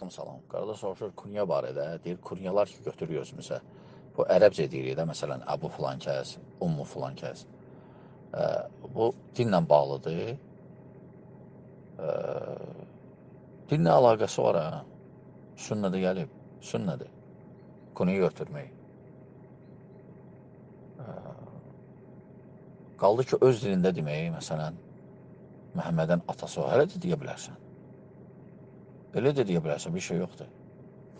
aleyküm salam. Qarada soruşur, kunya barədə. Deyir, kunyalar ki, götürür özümüzə. Bu ərəbcə deyirik də, məsələn, Əbu filan kəs, Ummu filan kəs. Bu dinlə bağlıdır. Dinlə əlaqəsi var, hə? Sünnədə gəlib, sünnədir. Kunya götürmək. Qaldı ki, öz dilində demək, məsələn, Məhəmmədin atası o, hələ də deyə bilərsən. Elə də deyə bilərsən, bir şey yoxdur.